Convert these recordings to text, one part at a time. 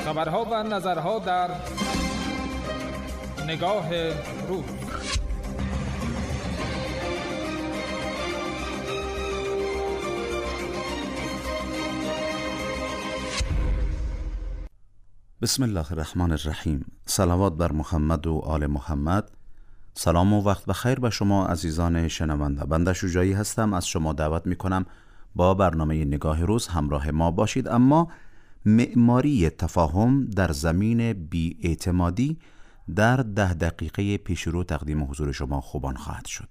خبرها و نظرها در نگاه روز. بسم الله الرحمن الرحیم. صلوات بر محمد و آل محمد. سلام و وقت بخیر به شما عزیزان شنونده. بنده شجاعی هستم. از شما دعوت می کنم با برنامه نگاه روز همراه ما باشید. اما معماری تفاهم در زمین بی‌اعتمادی در 10 دقیقه پیش رو تقدیم حضور شما خوبان خواهد شد.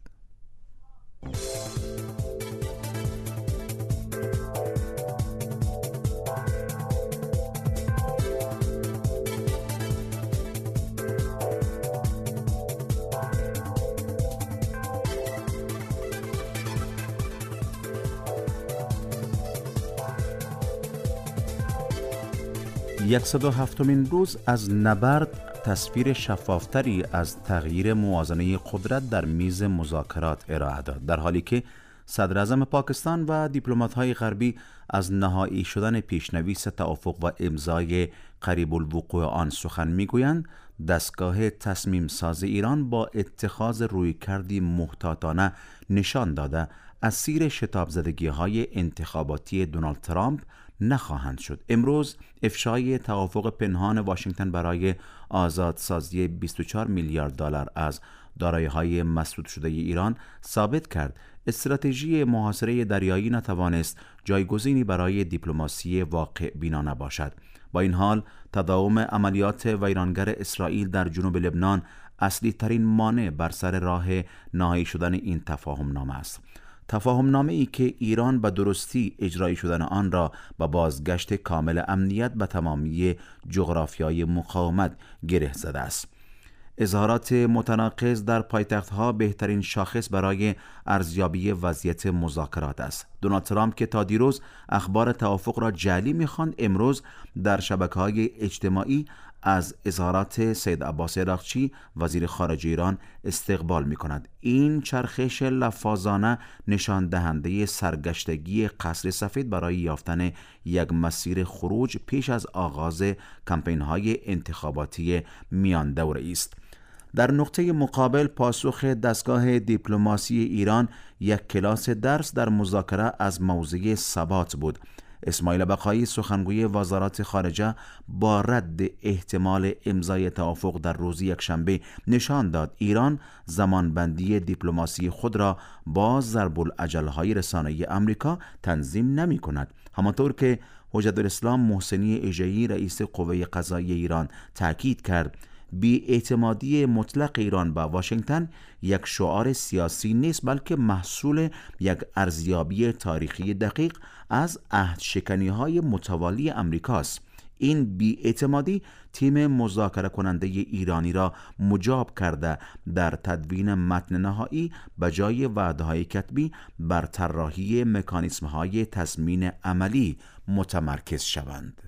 یکصد و هفتمین روز از نبرد تصویر شفافتری از تغییر موازنه قدرت در میز مذاکرات ارائه داد، در حالی که صدر اعظم پاکستان و دیپلمات‌های غربی از نهایی شدن پیشنویس توافق و امضای قریب الوقوع آن سخن میگویند. دستگاه تصمیم ساز ایران با اتخاذ رویکردی محتاطانه نشان داده اسیر شتاب زدگی‌های انتخاباتی دونالد ترامپ نخواهند شد. امروز افشای توافق پنهان واشنگتن برای آزادسازی 24 میلیارد دلار از دارایی‌های مسدود شده ایران ثابت کرد استراتژی محاصره دریایی نتوانست جایگزینی برای دیپلماسی واقع بینا نباشد. با این حال تداوم عملیات ویرانگر اسرائیل در جنوب لبنان اصلی ترین مانع بر سر راه نهایی شدن این تفاهم نامه است. تفاهم نامه ای که ایران به درستی اجرایی شدن آن را با بازگشت کامل امنیت به تمامی جغرافیای مقاومت گره زده است. اظهارات متناقض در پایتخت‌ها بهترین شاخص برای ارزیابی وضعیت مذاکرات است. دونالد ترامپ که تا دیروز اخبار توافق را جعلی می‌خواند، امروز در شبکه‌های اجتماعی از اظهارات سید عباس عراقچی وزیر خارجه ایران استقبال می‌کند. این چرخش لفاظانه نشان دهنده سرگشتگی قصر سفید برای یافتن یک مسیر خروج پیش از آغاز کمپین‌های انتخاباتی میان دوره است. در نقطه مقابل پاسخ دستگاه دیپلماسی ایران یک کلاس درس در مذاکره از موضع ثبات بود. اسماعیل بقایی سخنگوی وزارت خارجه با رد احتمال امضای توافق در روز یکشنبه نشان داد ایران زمانبندی دیپلماسی خود را با ضرب الاجل‌های رسانه‌ای آمریکا تنظیم نمی‌کند. همانطور که حجت الاسلام محسنی اژه‌ای رئیس قوه قضاییه ایران تاکید کرد، بی‌اعتمادی مطلق ایران با واشنگتن یک شعار سیاسی نیست، بلکه محصول یک ارزیابی تاریخی دقیق از عهدشکنی‌های متوالی امریکاست. این بی‌اعتمادی تیم مذاکره کننده ایرانی را مجاب کرده در تدوین متن نهایی به جای وعده‌های کتبی بر طراحی مکانیزم‌های تضمین عملی متمرکز شوند.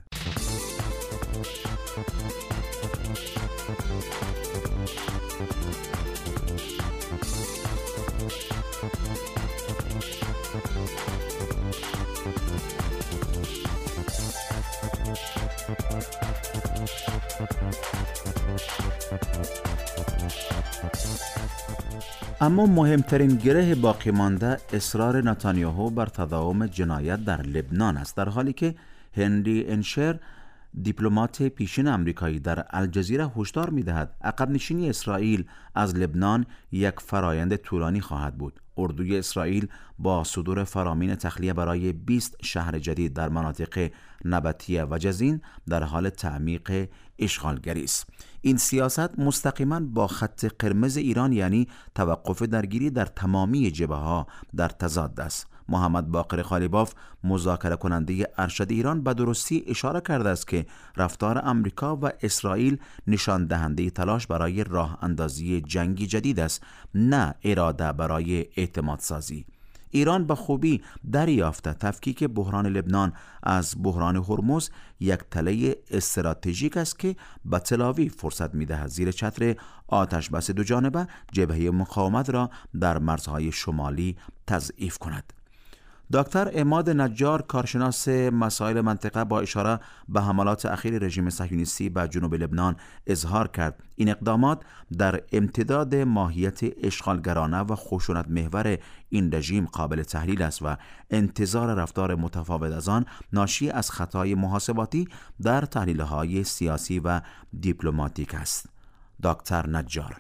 اما مهمترین گره باقی مانده اصرار نتانیاهو بر تداوم جنایت در لبنان است، در حالی که هنری انشر دیپلمات پیشین آمریکایی در الجزیره هشدار می‌دهد عقب نشینی اسرائیل از لبنان یک فرایند طولانی خواهد بود. اردوی اسرائیل با صدور فرامین تخلیه برای 20 شهر جدید در مناطق نبطیه و جزین در حال تعمیق اشغالگری است. این سیاست مستقیما با خط قرمز ایران، یعنی توقف درگیری در تمامی جبهه‌ها، در تضاد است. محمد باقر خالیباف مذاکره کننده ارشد ایران به درستی اشاره کرده است که رفتار آمریکا و اسرائیل نشان دهنده تلاش برای راه اندازی جنگی جدید است، نه اراده برای اعتماد سازی. ایران به خوبی دریافته تفکیک بحران لبنان از بحران هرمز یک تله استراتژیک است که به تل‌آویو فرصت می‌دهد زیر چتر آتش بس دو جانبه جبهه مقاومت را در مرزهای شمالی تضعیف کند. دکتر عماد نجار، کارشناس مسائل منطقه، با اشاره به حملات اخیر رژیم صهیونیستی به جنوب لبنان اظهار کرد این اقدامات در امتداد ماهیت اشغالگرانه و خشونت محور این رژیم قابل تحلیل است و انتظار رفتار متفاوت از آن ناشی از خطای محاسباتی در تحلیل‌های سیاسی و دیپلماتیک است. دکتر نجار: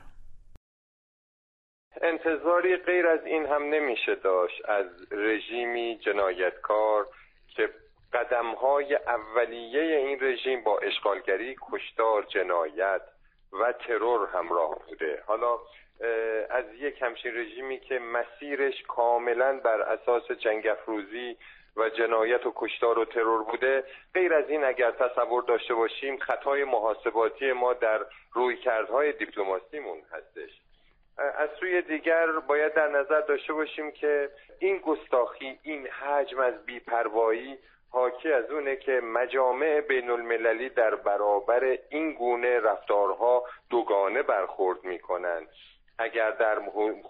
انتظاری غیر از این هم نمیشه داشت از رژیمی جنایتکار که قدم‌های اولیه این رژیم با اشغالگری، کشتار، جنایت و ترور همراه بوده. حالا از یک همچین رژیمی که مسیرش کاملا بر اساس جنگ افروزی و جنایت و کشتار و ترور بوده، غیر از این اگر تصور داشته باشیم خطای محاسباتی ما در رویکردهای دیپلماسیمون هستش. از سوی دیگر باید در نظر داشته باشیم که این گستاخی، این حجم از بی‌پروایی حاکی از اونه که مجامع بین المللی در برابر این گونه رفتارها دوگانه برخورد میکنن. اگر در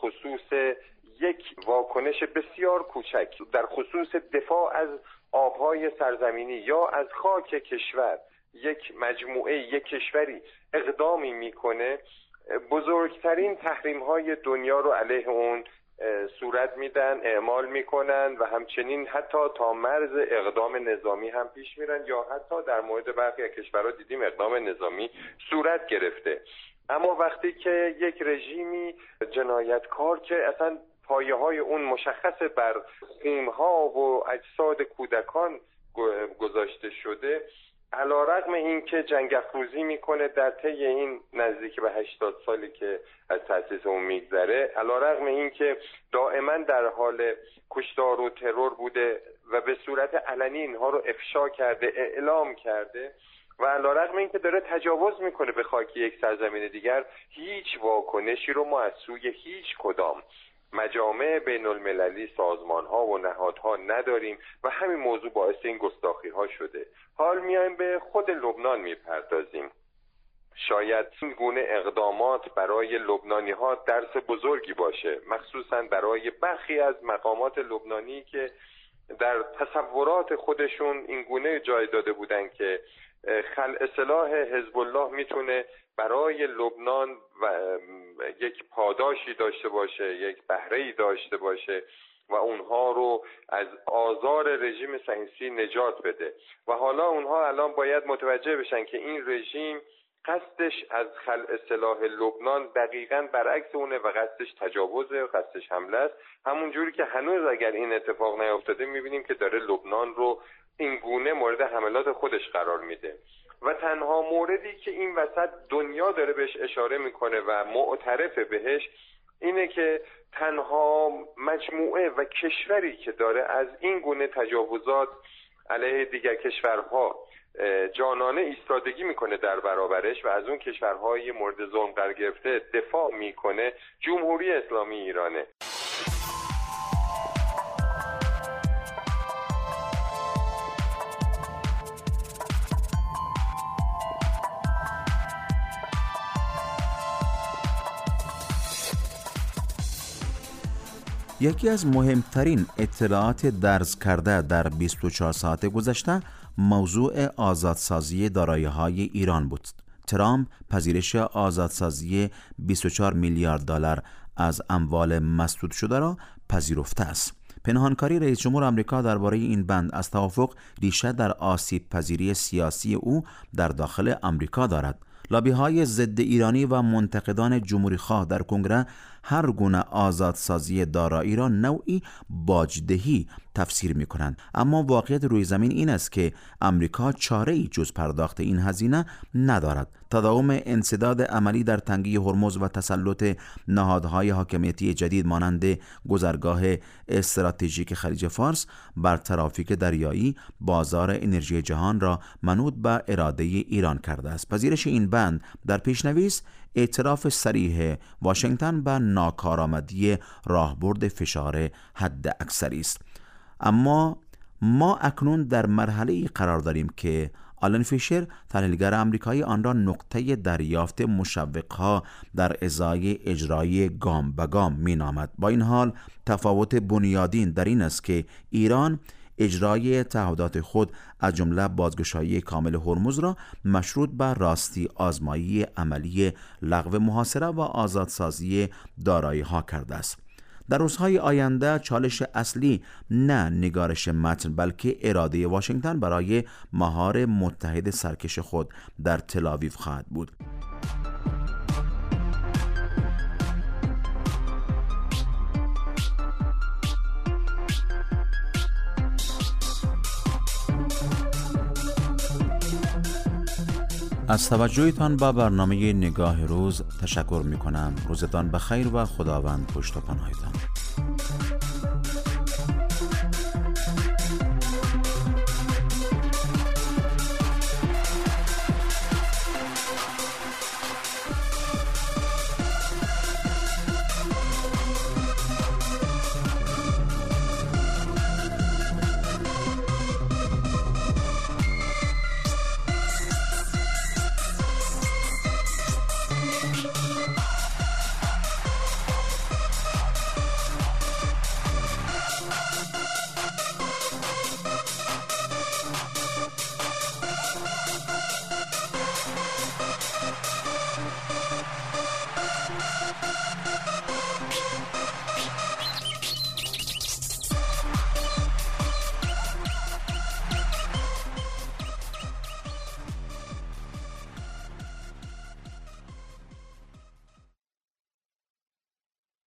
خصوص یک واکنش بسیار کوچک در خصوص دفاع از آبهای سرزمینی یا از خاک کشور یک مجموعه، یک کشوری اقدامی میکنه، بزرگترین تحریم‌های دنیا رو علیه اون صورت میدن، اعمال میکنن و همچنین حتی تا مرز اقدام نظامی هم پیش میرن یا حتی در مورد برخی از کشورها دیدیم اقدام نظامی صورت گرفته. اما وقتی که یک رژیمی جنایتکار که اصلا پایه‌های اون مشخص بر خونها و اجساد کودکان گذاشته شده، علیرغم این که جنگ افروزی میکنه در طی این نزدیک به 80 سالی که از تأسیس اون میگذره، علیرغم این که دائما در حال کشتار و ترور بوده و به صورت علنی اینها رو افشا کرده، اعلام کرده و علیرغم این که داره تجاوز میکنه به خاک یک سرزمین دیگر، هیچ واکنشی رو ما از سوی هیچ کدام مجامع بین المللی، سازمان ها و نهادها نداریم و همین موضوع باعث این گستاخی ها شده. حال میایم به خود لبنان میپردازیم. شاید این گونه اقدامات برای لبنانی ها درس بزرگی باشه، مخصوصا برای برخی از مقامات لبنانی که در تصورات خودشون این گونه جای داده بودن که خلع سلاح حزب الله میتونه برای لبنان یک پاداشی داشته باشه، یک بهره‌ای داشته باشه و اونها رو از آزار رژیم صهیونیستی نجات بده. و حالا اونها الان باید متوجه بشن که این رژیم قصدش از خلع سلاح لبنان دقیقاً برعکس اونه و قصدش تجاوزه و قصدش حمله است. همون جوری که هنوز اگر این اتفاق نیفتاده میبینیم که داره لبنان رو این گونه مورد حملات خودش قرار میده و تنها موردی که این وسط دنیا داره بهش اشاره میکنه و معترف بهش اینه که تنها مجموعه و کشوری که داره از این گونه تجاوزات علیه دیگر کشورها جانانه ایستادگی میکنه در برابرش و از اون کشورهای مورد ظلم قرار گرفته دفاع میکنه، جمهوری اسلامی ایرانه. یکی از مهمترین اطلاعات درز کرده در 24 ساعت گذشته موضوع آزادسازی دارایی‌های ایران بود. ترامپ پذیرش آزادسازی 24 میلیارد دلار از اموال مسدود شده را پذیرفته است. پنهانکاری رئیس جمهور آمریکا درباره این بند از توافق ریشه در آسیب پذیری سیاسی او در داخل آمریکا دارد. لابی‌های ضد ایرانی و منتقدان جمهوری‌خواه در کنگره هر گونه آزادسازی دارایی را نوعی باجدهی تفسیر می‌کنند، اما واقعیت روی زمین این است که آمریکا چاره‌ای جز پرداخت این هزینه ندارد. تداوم انسداد عملی در تنگه هرمز و تسلط نهادهای حاکمیتی جدید مانند گذرگاه استراتژیک خلیج فارس بر ترافیک دریایی بازار انرژی جهان را منوط به اراده ایران کرده است. پذیرش این بند در پیش‌نویس اعتراف صریح واشنگتن به ناکارآمدی راهبرد فشار حد اکثری است. اما ما اکنون در مرحله‌ای قرار داریم که آلن فیشر تحلیلگر آمریکایی آن را نقطه دریافت مشوق‌ها در ازای اجرای گام به گام می‌نامد. با این حال تفاوت بنیادین در این است که ایران اجرای تعهدات خود از جمله بازگشایی کامل هرمز را مشروط بر راستی آزمایی عملی لغو محاصره و آزادسازی دارایی‌ها کرده است. در روزهای آینده چالش اصلی نه نگارش متن بلکه اراده واشنگتن برای مهار متحد سرکش خود در تل‌آویو خواهد بود. از توجهتان به برنامه نگاه روز تشکر می کنم. روزتان بخیر و خداوند پشت و پناهتان.